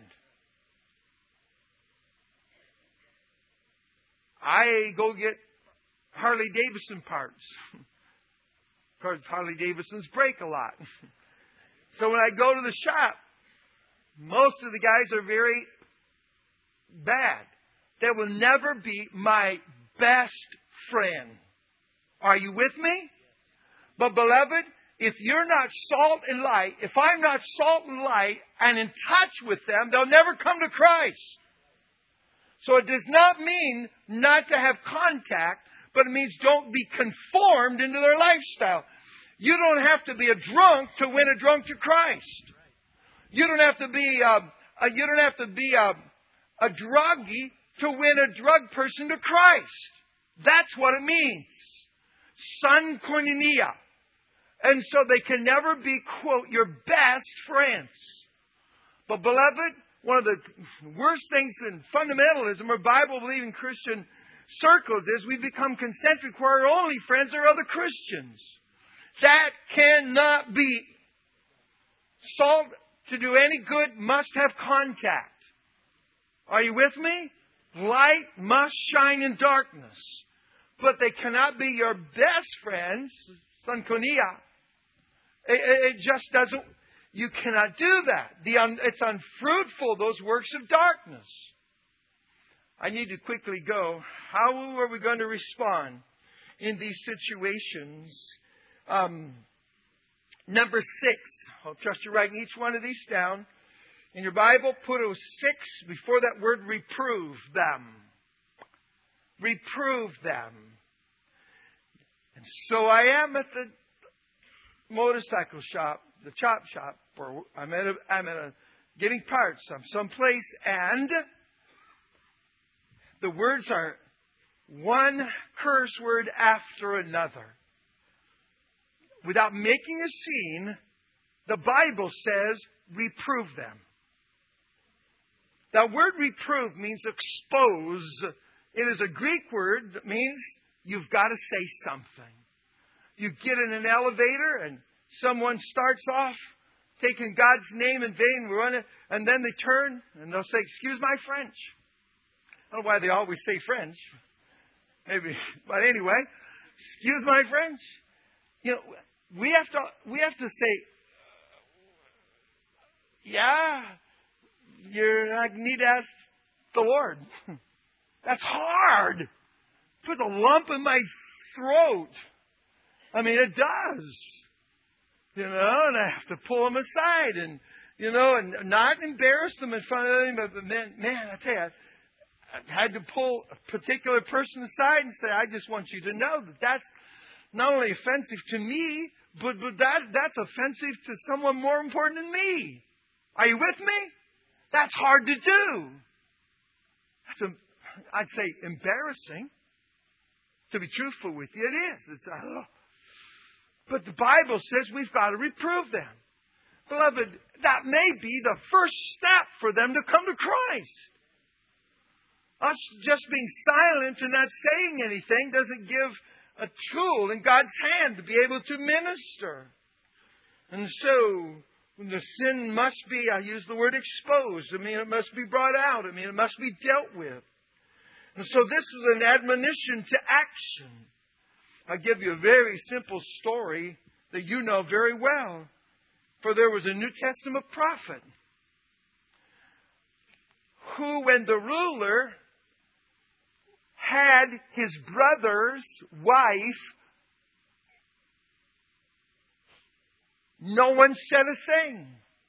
I go get Harley Davidson parts. Because Harley Davidsons break a lot. So when I go to the shop, most of the guys are very bad. They will never be my best friend. Are you with me? But beloved, if you're not salt and light, if I'm not salt and light and in touch with them, they'll never come to Christ. So it does not mean not to have contact, but it means don't be conformed into their lifestyle. You don't have to be a drunk to win a drunk to Christ. You don't have to be a druggie to win a drug person to Christ. That's what it means. Son koinonia. And so they can never be, quote, your best friends. But beloved, one of the worst things in fundamentalism or Bible-believing Christian circles is we become concentric where our only friends are other Christians. That cannot be. Salt, to do any good, must have contact. Are you with me? Light must shine in darkness. But they cannot be your best friends, son koinonia. It just doesn't. You cannot do that. It's unfruitful, those works of darkness. I need to quickly go. How are we going to respond in these situations? Number 6. I'll trust you writing each one of these down. In your Bible, put a 6 before that word, reprove them. Reprove them. And so I am at the motorcycle shop, the chop shop, or I'm at a getting parts. I'm someplace, and the words are one curse word after another. Without making a scene, the Bible says, reprove them. That word reprove means expose. It is a Greek word that means you've got to say something. You get in an elevator and someone starts off taking God's name in vain, and then they turn and they'll say, excuse my French. I don't know why they always say French. Maybe, but anyway, excuse my French. You know, we have to say, yeah, I need to ask the Lord. That's hard. Puts a lump in my throat. I mean, it does. You know, and I have to pull them aside and, you know, and not embarrass them in front of them. But man, I tell you, I had to pull a particular person aside and say, I just want you to know that that's not only offensive to me, but that's offensive to someone more important than me. Are you with me? That's hard to do. That's I'd say embarrassing. To be truthful with you, it is. But the Bible says we've got to reprove them. Beloved, that may be the first step for them to come to Christ. Us just being silent and not saying anything doesn't give a tool in God's hand to be able to minister. And so, the sin must be, I use the word exposed. I mean, it must be brought out. I mean, it must be dealt with. And so this is an admonition to action. I'll give you a very simple story that you know very well. For there was a New Testament prophet who, when the ruler had his brother's wife, no one said a thing.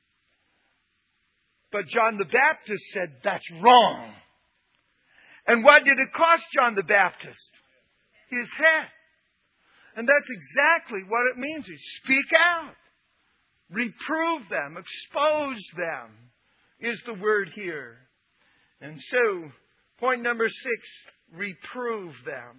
But John the Baptist said, that's wrong. And what did it cost John the Baptist? His head. And that's exactly what it means. Speak out. Reprove them. Expose them is the word here. And so, point number 6, reprove them.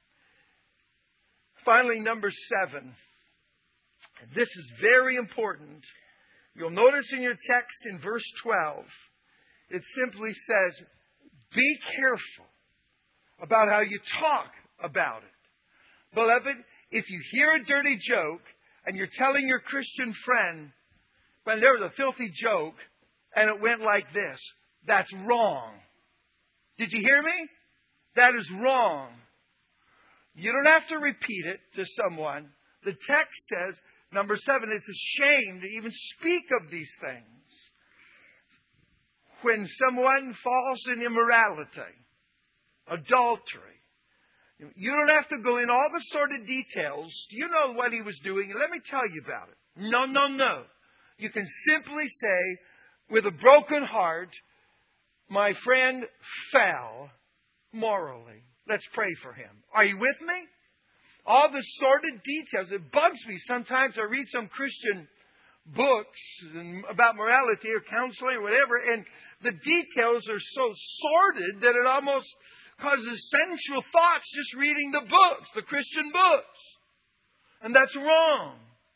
Finally, number 7. This is very important. You'll notice in your text in verse 12, it simply says, be careful about how you talk about it. Beloved, if you hear a dirty joke and you're telling your Christian friend, when there was a filthy joke and it went like this, that's wrong. Did you hear me? That is wrong. You don't have to repeat it to someone. The text says, number 7, it's a shame to even speak of these things. When someone falls in immorality, adultery, you don't have to go in all the sort of details. You know what he was doing. Let me tell you about it. No. You can simply say, with a broken heart, my friend fell morally. Let's pray for him. Are you with me? All the sordid details. It bugs me sometimes. I read some Christian books about morality or counseling or whatever, and the details are so sordid that it almost causes sensual thoughts just reading the books, the Christian books. And that's wrong.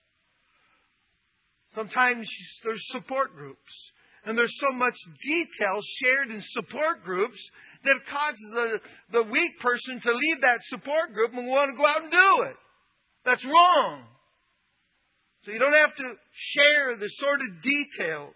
Sometimes there's support groups, and there's so much detail shared in support groups that it causes the weak person to leave that support group and want to go out and do it. That's wrong. So you don't have to share the sort of details.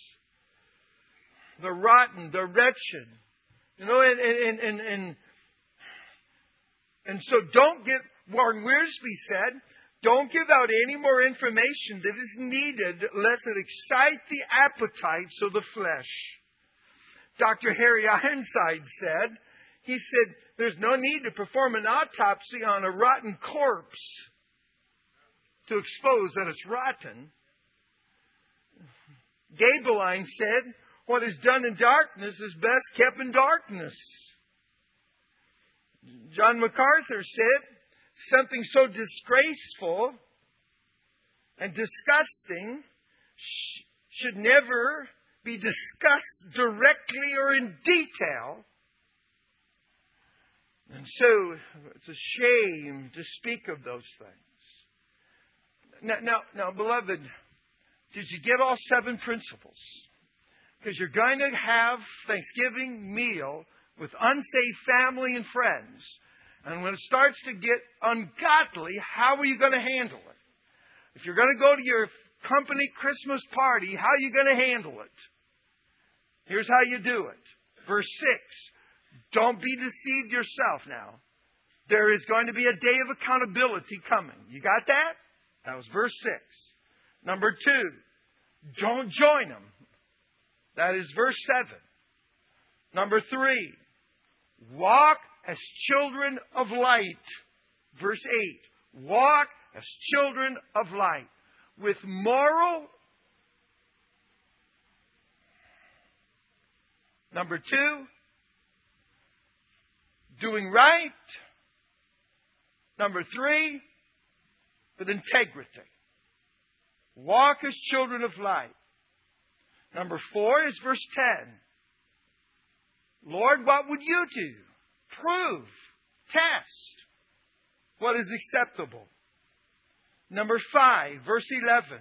The rotten, the wretched. You know, and so don't get, Warren Wiersbe said, Don't give out any more information that is needed lest it excite the appetites of the flesh. Dr. Harry Ironside said, there's no need to perform an autopsy on a rotten corpse to expose that it's rotten. Gabeline said, what is done in darkness is best kept in darkness. John MacArthur said, something so disgraceful and disgusting should never be discussed directly or in detail. And so it's a shame to speak of those things. Now, beloved, did you get all 7 principles? Because you're going to have Thanksgiving meal with unsaved family and friends. And when it starts to get ungodly, how are you going to handle it? If you're going to go to your company Christmas party, how are you going to handle it? Here's how you do it. Verse 6. Don't be deceived yourself now. There is going to be a day of accountability coming. You got that? That was verse 6. Number 2. Don't join them. That is verse 7. Number 3. Walk as children of light. Verse 8. Walk as children of light. With moral. Number 2. Doing right. Number 3. With integrity. Walk as children of light. Number 4 is verse 10. Lord, what would you do? Prove, test what is acceptable. Number 5, verse 11.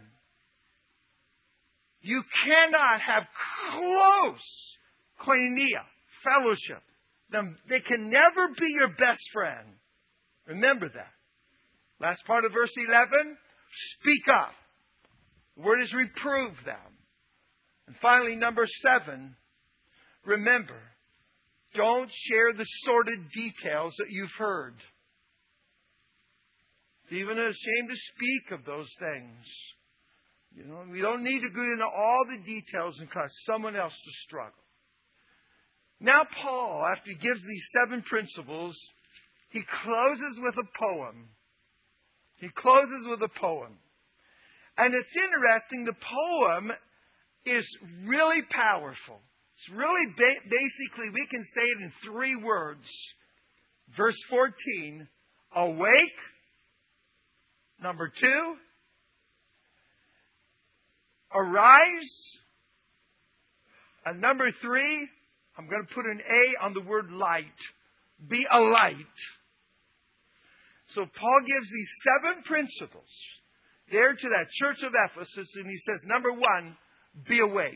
You cannot have close koinonia, fellowship. They can never be your best friend. Remember that. Last part of verse 11. Speak up. The word is reprove them. And finally, number 7. Remember, don't share the sordid details that you've heard. It's even a shame to speak of those things. You know, we don't need to go into all the details and cause someone else to struggle. Now Paul, after he gives these 7 principles, he closes with a poem. He closes with a poem. And it's interesting, the poem is really powerful. It's really basically, we can say it in 3 words. Verse 14, awake. Number 2, arise. And number 3, I'm going to put an A on the word light. Be a light. So Paul gives these 7 principles there to that church of Ephesus, and he says, number 1, be awake.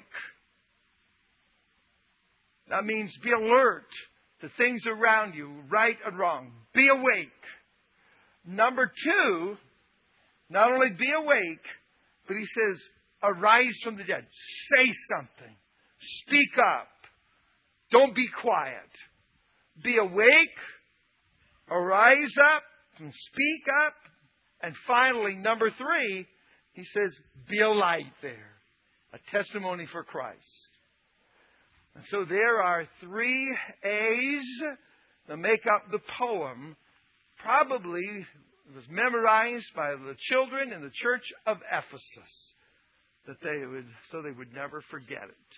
That means be alert to things around you, right and wrong. Be awake. Number 2, not only be awake, but he says, arise from the dead. Say something. Speak up. Don't be quiet. Be awake. Arise up and speak up. And finally, number 3, he says, be a light there. A testimony for Christ. And so there are 3 A's that make up the poem. Probably it was memorized by the children in the church of Ephesus, that they would never forget it.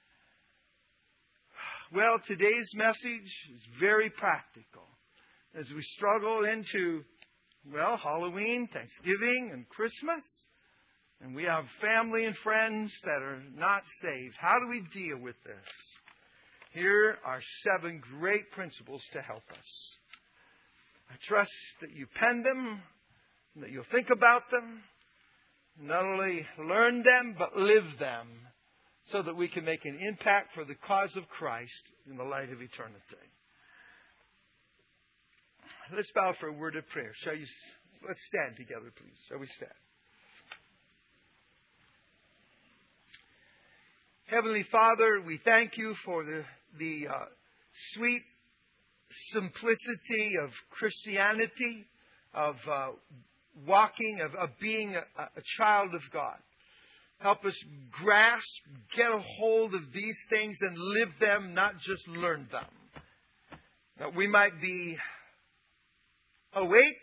Well, today's message is very practical. As we struggle into, Halloween, Thanksgiving, and Christmas, and we have family and friends that are not saved, how do we deal with this? Here are 7 great principles to help us. I trust that you pen them, and that you'll think about them, not only learn them, but live them, so that we can make an impact for the cause of Christ in the light of eternity. Let's bow for a word of prayer. Let's stand together, please. Shall we stand? Heavenly Father, we thank you for the sweet simplicity of Christianity, of walking, of being a child of God. Help us grasp, get a hold of these things and live them, not just learn them. That we might be awake,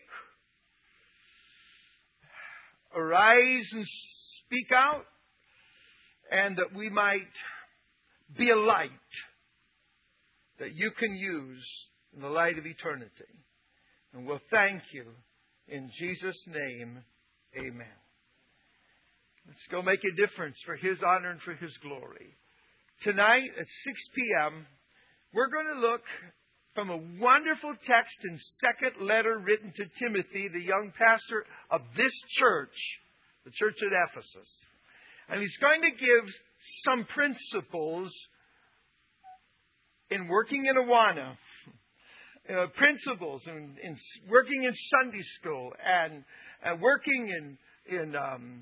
arise and speak out, and that we might be a light that you can use in the light of eternity. And we'll thank you in Jesus' name. Amen. Let's go make a difference for His honor and for His glory. Tonight at 6 p.m., we're going to look from a wonderful text in second letter written to Timothy, the young pastor of this church, the church at Ephesus. And he's going to give some principles in working in Awana, principles in working in Sunday school and working in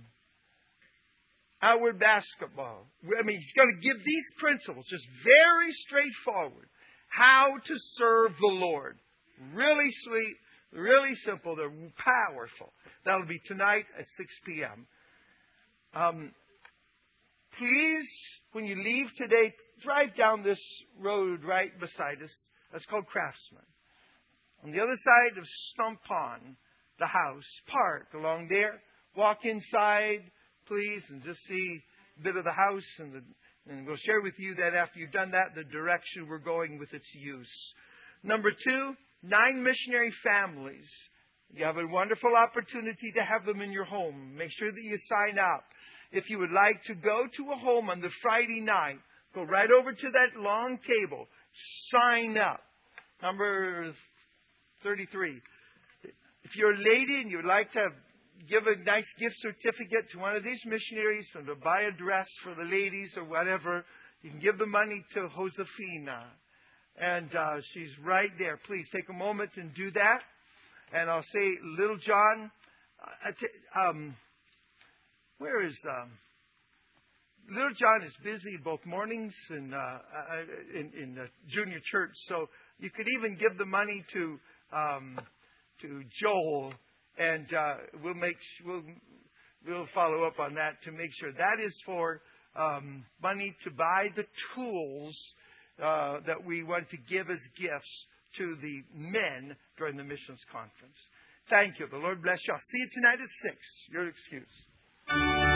outward basketball. I mean, he's going to give these principles, just very straightforward, how to serve the Lord. Really sweet, really simple. They're powerful. That'll be tonight at 6 p.m. Please, when you leave today, drive down this road right beside us. That's called Craftsman. On the other side of Stump Pond, the house, park along there. Walk inside, please, and just see a bit of the house. And we'll share with you that after you've done that, the direction we're going with its use. Number 2, 9 missionary families. You have a wonderful opportunity to have them in your home. Make sure that you sign up. If you would like to go to a home on the Friday night, go right over to that long table. Sign up. Number 33. If you're a lady and you would like to give a nice gift certificate to one of these missionaries and to buy a dress for the ladies or whatever, you can give the money to Josefina. And she's right there. Please take a moment and do that. And I'll say, Little John, where is Little John is busy both mornings and in the junior church. So you could even give the money to Joel, and we'll follow up on that to make sure that is for money to buy the tools that we want to give as gifts to the men during the missions conference. Thank you. The Lord bless you. I'll see you tonight at 6. Your excuse.